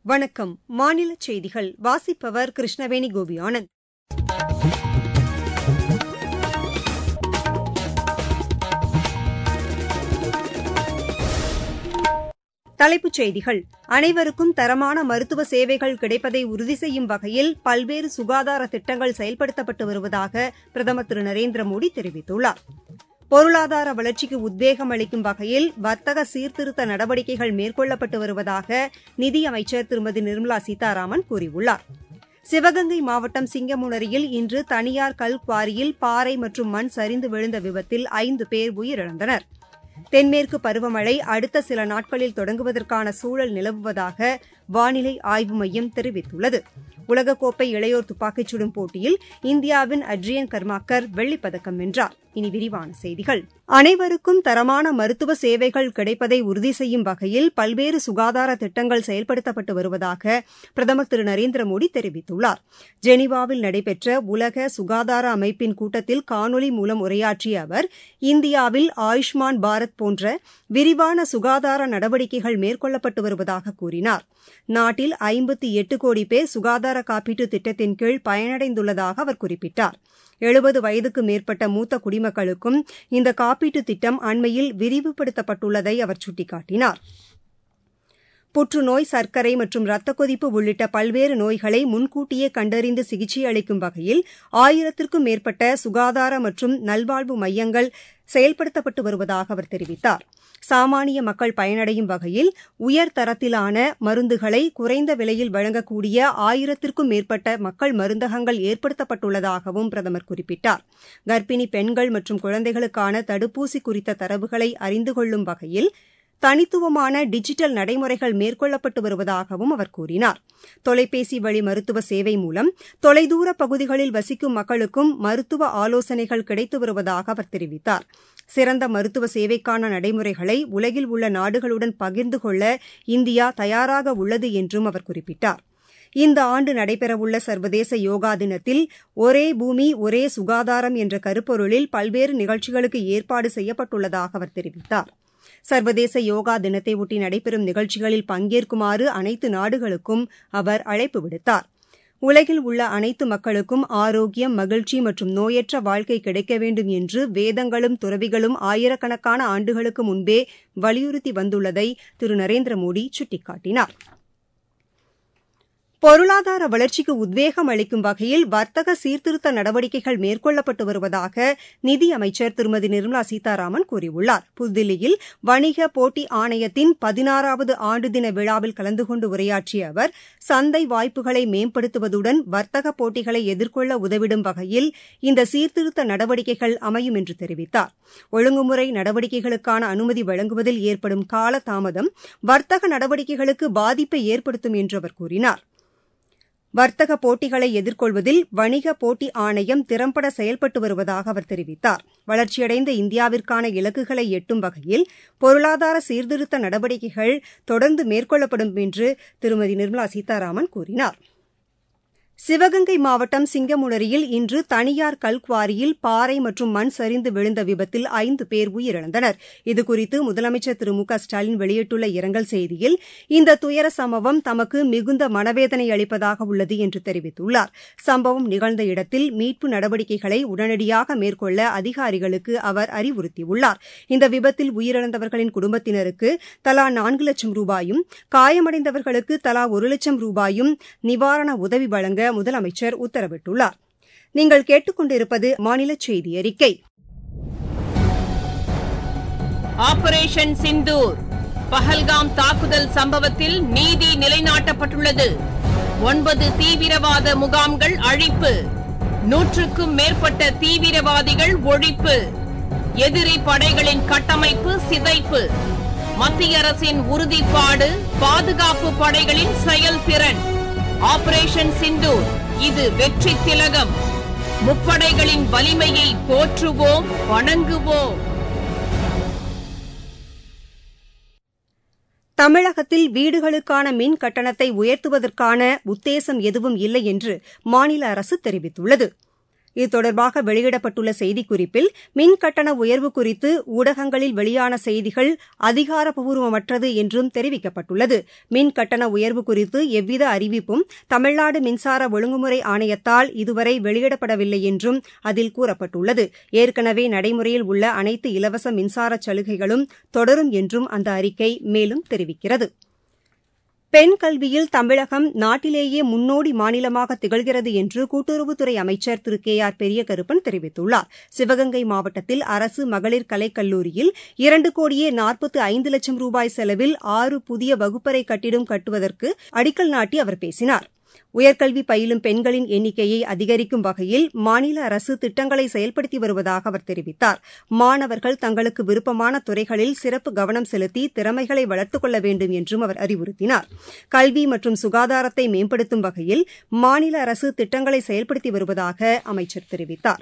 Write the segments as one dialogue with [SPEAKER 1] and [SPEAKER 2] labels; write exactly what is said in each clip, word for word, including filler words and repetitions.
[SPEAKER 1] வணக்கம். மாநில செய்திகள் வாசிப்பவர் கிருஷ்ணவேணி கோபியானந்த். தலைப்புச் செய்திகள். அனைவருக்கும் தரமான மருத்துவ சேவைகள் கிடைப்பதை உறுதி செய்யும் வகையில் பல்வேறு சுகாதார திட்டங்கள் செயல்படுத்தப்பட்டு வருவதாக பிரதமர் திரு நரேந்திரமோடி தெரிவித்துள்ளார். பொருளாதார வளர்ச்சிக்கு உத்வேகம் அளிக்கும் வகையில் வர்த்தக சீர்திருத்த நடவடிக்கைகள் மேற்கொள்ளப்பட்டு வருவதாக நிதியமைச்சர் திருமதி நிர்மலா சீதாராமன் கூறியுள்ளார். சிவகங்கை மாவட்டம் சிங்கமுனரியில் இன்று தனியார் கல்குவாரியில் பாறை மற்றும் மண் சரிந்து விழுந்த விபத்தில் ஐந்து பேர் உயிரிழந்தனர். தென்மேற்கு பருவமழை அடுத்த சில நாட்களில் தொடங்குவதற்கான சூழல் நிலவுவதாக வானிலை ஆய்வு மையம் தெரிவித்துள்ளது. உலகக்கோப்பை இளையோர் துப்பாக்கிச் சுடும் போட்டியில் இந்தியாவின் அட்ரியன் கர்மாக்கர் வெள்ளிப்பதக்கம் வென்றார். இனி விரிவான செய்திகள். அனைவருக்கும் தரமான மருத்துவ சேவைகள் கிடைப்பதை உறுதி செய்யும் வகையில் பல்வேறு சுகாதார திட்டங்கள் செயல்படுத்தப்பட்டு வருவதாக பிரதமர் திரு நரேந்திரமோடி தெரிவித்துள்ளார். ஜெனீவாவில் நடைபெற்ற உலக சுகாதார அமைப்பின் கூட்டத்தில் காணொலி மூலம் உரையாற்றிய அவர், இந்தியாவில் ஆயுஷ்மான் பாரத் போன்ற விரிவான சுகாதார நடவடிக்கைகள் மேற்கொள்ளப்பட்டு வருவதாக கூறினார். நாட்டில் ஐம்பத்தி எட்டு கோடி பேர் சுகாதார காப்பீட்டு திட்டத்தின் கீழ் பயனடைந்துள்ளதாக அவர் குறிப்பிட்டார். எழுபது வயதுக்கு மேற்பட்ட மூத்த குடிமக்களுக்கும் இந்த காப்பீட்டு திட்டம் அண்மையில் விரிவுபடுத்தப்பட்டுள்ளதை அவர் சுட்டிக்காட்டினார். புற்றுநோய், சர்க்கரை மற்றும் இரத்த கொதிப்பு உள்ளிட்ட பல்வேறு நோய்களை முன்கூட்டியே கண்டறிந்து சிகிச்சை அளிக்கும் வகையில் ஆயிரத்திற்கும் மேற்பட்ட சுகாதார மற்றும் நல்வாழ்வு மையங்கள் செயல்படுத்தப்பட்டு வருவதாக அவர் தெரிவித்தார். சாமானிய மக்கள் பயனடையும் வகையில் உயர்தரத்திலான மருந்துகளை குறைந்த விலையில் வழங்கக்கூடிய ஆயிரத்திற்கும் மேற்பட்ட மக்கள் மருந்தகங்கள் ஏற்படுத்தப்பட்டுள்ளதாகவும் பிரதமர் குறிப்பிட்டார். கர்ப்பிணி பெண்கள் மற்றும் குழந்தைகளுக்கான தடுப்பூசி குறித்த தரவுகளை அறிந்து கொள்ளும் வகையில் தனித்துவமான டிஜிட்டல் நடைமுறைகள் மேற்கொள்ளப்பட்டு வருவதாகவும் அவர் கூறினார். தொலைபேசி வழி மருத்துவ சேவை மூலம் தொலைதூர பகுதிகளில் வசிக்கும் மக்களுக்கும் மருத்துவ ஆலோசனைகள் கிடைத்து வருவதாக அவர் தெரிவித்தார். சிறந்த மருத்துவ சேவைக்கான நடைமுறைகளை உலகில் உள்ள நாடுகளுடன் பகிர்ந்து கொள்ள இந்தியா தயாராக உள்ளது என்றும் அவர் குறிப்பிட்டார். இந்த ஆண்டு நடைபெறவுள்ள சர்வதேச யோகா தினத்தில் ஒரே பூமி ஒரே சுகாதாரம் என்ற கருப்பொருளில் பல்வேறு நிகழ்ச்சிகளுக்கு ஏற்பாடு செய்யப்பட்டுள்ளதாக அவர் தெரிவித்தார். சர்வதேச யோகா தினத்தையொட்டி நடைபெறும் நிகழ்ச்சிகளில் பங்கேற்குமாறு அனைத்து நாடுகளுக்கும் அவர் அழைப்பு விடுத்தார். உலகில் உள்ள அனைத்து மக்களுக்கும் ஆரோக்கியம், மகிழ்ச்சி மற்றும் நோயற்ற வாழ்க்கை கிடைக்க வேண்டும் என்று வேதங்களும் துறவிகளும் ஆயிரக்கணக்கான ஆண்டுகளுக்கு முன்பே வலியுறுத்தி வந்துள்ளதை திரு நரேந்திரமோடி சுட்டிக்காட்டினார். பொருளாதார வளர்ச்சிக்கு உத்வேகம் அளிக்கும் வகையில் வர்த்தக சீர்திருத்த நடவடிக்கைகள் மேற்கொள்ளப்பட்டு வருவதாக நிதியமைச்சர் திருமதி நிர்மலா சீதாராமன் கூறியுள்ளார். புதுதில்லியில் வணிக போட்டி ஆணையத்தின் பதினாறாவது ஆண்டு தின விழாவில் கலந்து கொண்டு உரையாற்றிய அவர், சந்தை வாய்ப்புகளை மேம்படுத்துவதுடன் வர்த்தக போட்டிகளை எதிர்கொள்ள உதவிடும் வகையில் இந்த சீர்திருத்த நடவடிக்கைகள் அமையும் என்று தெரிவித்தார். ஒழுங்குமுறை நடவடிக்கைகளுக்கான அனுமதி வழங்குவதில் ஏற்படும் கால தாமதம் வர்த்தக நடவடிக்கைகளுக்கு பாதிப்பை ஏற்படுத்தும் என்று அவர் கூறினார். வர்த்தக போட்டிகளை எதிர்கொள்வதில் வணிக போட்டி ஆணையம் திறம்பட செயல்பட்டு வருவதாக அவர் தெரிவித்தார். வளர்ச்சியடைந்த இந்தியாவிற்கான இலக்குகளை எட்டும் வகையில் பொருளாதார சீர்திருத்த நடவடிக்கைகள் தொடர்ந்து மேற்கொள்ளப்படும் என்று திருமதி நிர்மலா சீதாராமன் கூறினார். சிவகங்கை மாவட்டம் சிங்கமுனரியில் இன்று தனியார் கல்குவாரியில் பாறை மற்றும் மண் சரிந்து விழுந்த விபத்தில் ஐந்து பேர் உயிரிழந்தனர். இதுகுறித்து முதலமைச்சர் திரு மு க ஸ்டாலின் வெளியிட்டுள்ள இரங்கல் செய்தியில், இந்த துயர சம்பவம் தமக்கு மிகுந்த மனவேதனை அளிப்பதாக உள்ளது என்று தெரிவித்துள்ளார். சம்பவம் நிகழ்ந்த இடத்தில் மீட்பு நடவடிக்கைகளை உடனடியாக மேற்கொள்ள அதிகாரிகளுக்கு அவர் அறிவுறுத்தியுள்ளார். இந்த விபத்தில் உயிரிழந்தவர்களின் குடும்பத்தினருக்கு தலா நான்கு லட்சம் ரூபாயும், காயமடைந்தவர்களுக்கு தலா ஒரு லட்சம் ரூபாயும் நிவாரண உதவி வழங்க முதலமைச்சர் உத்தரவிட்டுள்ளார். நீங்கள் கேட்டுக்கொண்டிருப்பது மாநில செய்தி அறிக்கை.
[SPEAKER 2] ஆபரேஷன் சிந்தூர் பஹல்காம் தாக்குதல் சம்பவத்தில் நீதி நிலைநாட்டப்பட்டுள்ளது. ஒன்பது தீவிரவாத முகாம்கள் அழிப்பு, நூற்றுக்கும் மேற்பட்ட தீவிரவாதிகள் ஒழிப்பு, எதிரி படைகளின் கட்டமைப்பு சிதைப்பு, மத்திய அரசின் உறுதிப்பாடு, பாதுகாப்பு படைகளின் செயல்திறன். ஆபரேஷன் சிந்தூர், இது வெற்றி திலகம். முப்படைகளின் வலிமையை போற்றுவோம், வணங்குவோம்.
[SPEAKER 1] தமிழகத்தில் வீடுகளுக்கான மின் கட்டணத்தை உயர்த்துவதற்கான உத்தேசம் எதுவும் இல்லை என்று மாநில அரசு தெரிவித்துள்ளது. இது தொடர்பாக வெளியிடப்பட்டுள்ள செய்திக்குறிப்பில் மின் கட்டண உயர்வு குறித்து ஊடகங்களில் வெளியான செய்திகள் அதிகாரப்பூர்வமற்றது என்றும் தெரிவிக்கப்பட்டுள்ளது. மின் கட்டண உயர்வு குறித்து எவ்வித அறிவிப்பும் தமிழ்நாடு மின்சார ஒழுங்குமுறை ஆணையத்தால் இதுவரை வெளியிடப்படவில்லை என்றும் அதில் கூறப்பட்டுள்ளது. ஏற்கனவே நடைமுறையில் உள்ள அனைத்து இலவச மின்சார சலுகைகளும் தொடரும் என்றும் அந்த அறிக்கை மேலும் தெரிவிக்கிறது. பெண் கல்வியில் தமிழகம் நாட்டிலேயே முன்னோடி மாநிலமாக திகழ்கிறது என்று கூட்டுறவுத்துறை அமைச்சர் திரு கே ஆர் பெரியகருப்பன் தெரிவித்துள்ளார். சிவகங்கை மாவட்டத்தில் அரசு மகளிர் கலைக்கல்லூரியில் இரண்டு கோடியே நாற்பத்து ஐந்து லட்சம் ரூபாய் செலவில் ஆறு புதிய வகுப்பறை கட்டிடம் கட்டுவதற்கு அடிக்கல் நாட்டி அவர் பேசினார். உயர்கல்வி பயிலும் பெண்களின் எண்ணிக்கையை அதிகரிக்கும் வகையில் மாநில அரசு திட்டங்களை செயல்படுத்தி வருவதாக அவர் தெரிவித்தார். மாணவர்கள் தங்களுக்கு விருப்பமான துறைகளில் சிறப்பு கவனம் செலுத்தி திறமைகளை வளர்த்துக் கொள்ள வேண்டும் என்றும் அவர் அறிவுறுத்தினார். கல்வி மற்றும் சுகாதாரத்தை மேம்படுத்தும் வகையில் மாநில அரசு திட்டங்களை செயல்படுத்தி வருவதாக அமைச்சர் தெரிவித்தார்.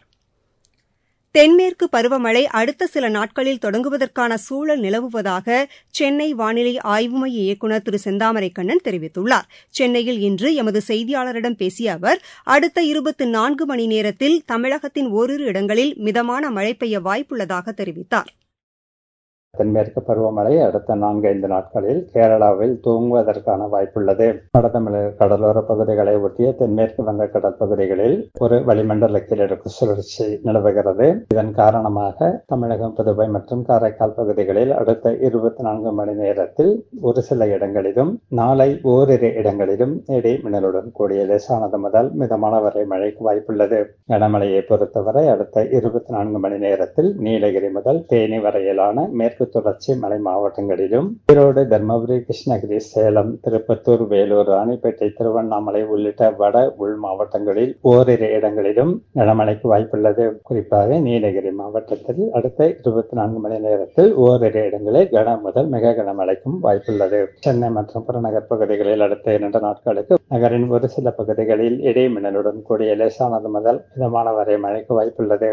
[SPEAKER 1] தென்மேற்கு பருவமழை அடுத்த சில நாட்களில் தொடங்குவதற்கான சூழல் நிலவுவதாக சென்னை வானிலை ஆய்வு மைய இயக்குநர் திரு செந்தாமரை கண்ணன் தெரிவித்துள்ளார். சென்னையில் இன்று எமது செய்தியாளரிடம் பேசிய அவர் அடுத்த இருபத்தி நான்கு மணி நேரத்தில் தமிழகத்தின் ஓரிரு இடங்களில் மிதமான மழை பெய்ய வாய்ப்புள்ளதாக தெரிவித்தார்.
[SPEAKER 3] தென்மேற்கு பருவமழை அடுத்த நான்கு ஐந்து நாட்களில் கேரளாவில் தூங்குவதற்கான வாய்ப்புள்ளது. வடதமிழக கடலோர பகுதிகளை ஒட்டிய தென்மேற்கு வங்கக்கடல் பகுதிகளில் ஒரு வளிமண்டல கீழடுக்கு சுழற்சி நிலவுகிறது. இதன் காரணமாக தமிழகம், புதுவை மற்றும் காரைக்கால் பகுதிகளில் அடுத்த இருபத்தி நான்கு மணி நேரத்தில் ஒரு சில இடங்களிலும் நாளை ஓரிரு இடங்களிலும் இடி மின்னலுடன் கூடிய லேசானது முதல் மிதமான வரை மழைக்கு வாய்ப்புள்ளது. கனமழையை பொறுத்தவரை அடுத்த இருபத்தி நான்கு மணி நேரத்தில் நீலகிரி முதல் தேனி வரையிலான மேற்கு தொடர்ச்சி மலை மாவட்டங்களிலும் ஈரோடு, தர்மபுரி, கிருஷ்ணகிரி, சேலம், திருப்பத்தூர், வேலூர், ராணிப்பேட்டை, திருவண்ணாமலை உள்ளிட்ட வட உள் மாவட்டங்களில் ஓரிரு இடங்களிலும் கனமழைக்கு வாய்ப்புள்ளது. குறிப்பாக நீலகிரி மாவட்டத்தில் அடுத்த இருபத்தி நான்கு மணி நேரத்தில் ஓரிரு இடங்களில் கன முதல் மிக கனமழைக்கும் வாய்ப்புள்ளது. சென்னை மற்றும் புறநகர் பகுதிகளில் அடுத்த இரண்டு நாட்களுக்கு நகரின் ஒரு சில பகுதிகளில் இடி மின்னலுடன் கூடிய லேசானது முதல் மிதமான வரை மழைக்கு வாய்ப்புள்ளது.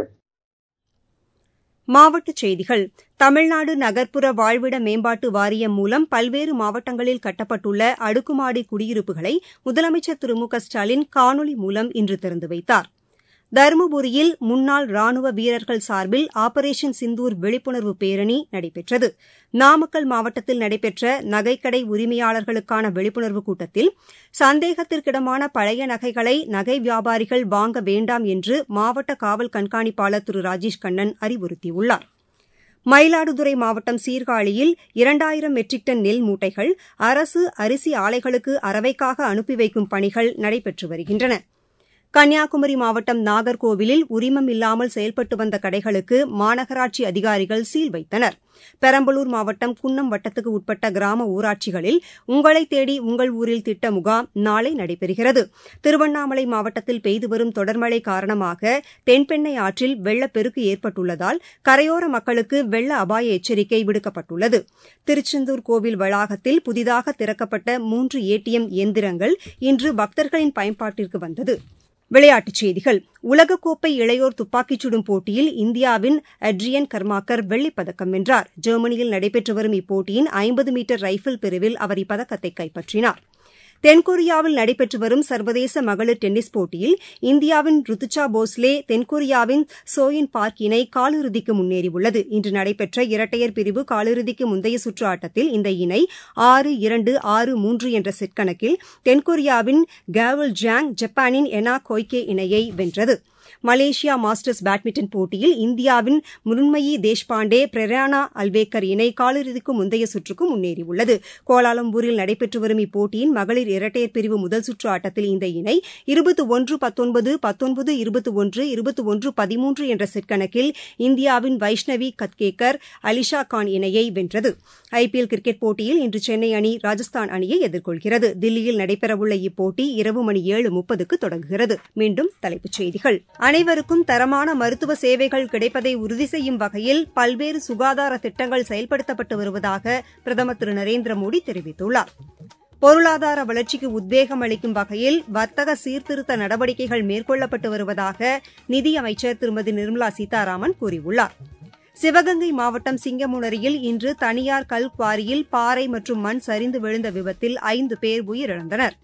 [SPEAKER 1] மாவட்டச் செய்திகள். தமிழ்நாடு நகர்ப்புற வாழ்விட மேம்பாட்டு வாரியம் மூலம் பல்வேறு மாவட்டங்களில் கட்டப்பட்டுள்ள அடுக்குமாடி குடியிருப்புகளை முதலமைச்சர் திரு மு க ஸ்டாலின் காணொலி மூலம் இன்று திறந்து வைத்தார். தருமபுரியில் முன்னாள் ராணுவ வீரர்கள் சார்பில் ஆபரேஷன் சிந்தூர் விழிப்புணர்வு பேரணி நடைபெற்றது. நாமக்கல் மாவட்டத்தில் நடைபெற்ற நகைக்கடை உரிமையாளர்களுக்கான விழிப்புணர்வு கூட்டத்தில் சந்தேகத்திற்கிடமான பழைய நகைகளை நகை வியாபாரிகள் வாங்க வேண்டாம் என்று மாவட்ட காவல் கண்காணிப்பாளர் திரு ராஜேஷ் கண்ணன் அறிவுறுத்தியுள்ளார். மயிலாடுதுறை மாவட்டம் சீர்காழியில் இரண்டாயிரம் மெட்ரிக் டன் நெல் மூட்டைகள் அரசு அரிசி ஆலைகளுக்கு அரவைக்காக அனுப்பி வைக்கும் பணிகள் நடைபெற்று வருகின்றன. கன்னியாகுமரி மாவட்டம் நாகர்கோவிலில் உரிமம் இல்லாமல் செயல்பட்டு வந்த கடைகளுக்கு மாநகராட்சி அதிகாரிகள் சீல் வைத்தனர். பெரம்பலூர் மாவட்டம் குன்னம் வட்டத்துக்கு உட்பட்ட கிராம ஊராட்சிகளில் உங்களை தேடி உங்கள் ஊரில் திட்ட முகாம் நாளை நடைபெறுகிறது. திருவண்ணாமலை மாவட்டத்தில் பெய்து வரும் தொடர்மழை காரணமாக தென்பெண்ணை ஆற்றில் வெள்ளப்பெருக்கு ஏற்பட்டுள்ளதால் கரையோர மக்களுக்கு வெள்ள அபாய எச்சரிக்கை விடுக்கப்பட்டுள்ளது. திருச்செந்தூர் கோவில் வளாகத்தில் புதிதாக திறக்கப்பட்ட மூன்று ஏடிஎம் இயந்திரங்கள் இன்று பக்தர்களின் பயன்பாட்டிற்கு வந்தது. விளையாட்டுச் செய்திகள். உலகக்கோப்பை இளையோர் துப்பாக்கிச் சுடும் போட்டியில் இந்தியாவின் அட்ரியன் கர்மாக்கர் வெள்ளிப்பதக்கம் வென்றார். ஜெர்மனியில் நடைபெற்று வரும் இப்போட்டியின் ஐம்பது மீட்டர் ரைபிள் பிரிவில் அவர் இப்பதக்கத்தை கைப்பற்றினார். தென்கொரியாவில் நடைபெற்று வரும் சர்வதேச மகளிர் டென்னிஸ் போட்டியில் இந்தியாவின் ருத்துஜா போஸ்லே தென்கொரியாவின் சோயின் பார்க் இணை காலிறுதிக்கு முன்னேறியுள்ளது. இன்று நடைபெற்ற இரட்டையர் பிரிவு காலிறுதிக்கு முந்தைய சுற்று ஆட்டத்தில் இந்த இணை ஆறு இரண்டு ஆறு மூன்று என்ற செட் கணக்கில் தென்கொரியாவின் கேவல் ஜாங், ஜப்பானின் எனா கொய்கே இணையை வென்றது. மலேசியா மாஸ்டர்ஸ் பேட்மிண்டன் போட்டியில் இந்தியாவின் முருண்மயி தேஷ்பாண்டே, பிரேரானா அல்வேக்கர் இணை காலிறுதிக்கு முந்தைய சுற்றுக்கு முன்னேறியுள்ளது. கோலாலம்பூரில் நடைபெற்று வரும் இப்போட்டியின் மகளிர் இரட்டையர் பிரிவு முதல் சுற்று ஆட்டத்தில் இந்த இணை இருபத்தி ஒன்று பத்தொன்பது பத்தொன்பது இருபத்தி ஒன்று இருபத்தி ஒன்று பதிமூன்று என்ற செட் கணக்கில் இந்தியாவின் வைஷ்ணவி கத்கேக்கர், அலிஷா கான் இணையை வென்றது. ஐபிஎல் கிரிக்கெட் போட்டியில் இன்று சென்னை அணி ராஜஸ்தான் அணியை எதிர்கொள்கிறது. தில்லியில் நடைபெறவுள்ள இப்போட்டி இரவு மணி ஏழு முப்பதுக்கு தொடங்குகிறது. மீண்டும் தலைப்புச் செய்திகள். அனைவருக்கும் தரமான மருத்துவ சேவைகள் கிடைப்பதை உறுதி செய்யும் வகையில் பல்வேறு சுகாதார திட்டங்கள் செயல்படுத்தப்பட்டு வருவதாக பிரதமர் திரு நரேந்திர மோடி தெரிவித்துள்ளார். பொருளாதார வளர்ச்சிக்கு உத்வேகம் அளிக்கும் வகையில் வர்த்தக சீர்திருத்த நடவடிக்கைகள் மேற்கொள்ளப்பட்டு வருவதாக நிதியமைச்சர் திருமதி நிர்மலா சீதாராமன் கூறியுள்ளார். சிவகங்கை மாவட்டம் சிங்கமுனரியில் இன்று தனியார் கல் குவாரியில் பாறை மற்றும் மண் சரிந்து விழுந்த விபத்தில் ஐந்து பேர் உயிரிழந்தனர்.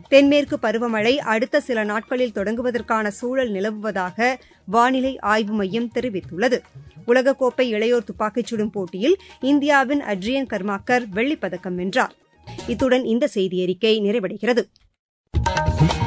[SPEAKER 1] தென்மேற்கு பருவமழை அடுத்த சில நாட்களில் தொடங்குவதற்கான சூழல் நிலவுவதாக வானிலை ஆய்வு மையம் தெரிவித்துள்ளது. உலகக்கோப்பை இளையோர் துப்பாக்கிச் சுடும் போட்டியில் இந்தியாவின் அட்ரியன் கர்மாக்கர் வெள்ளிப்பதக்கம் வென்றார். இத்துடன் இந்த செய்தியறிக்கை நிறைவடைகிறது.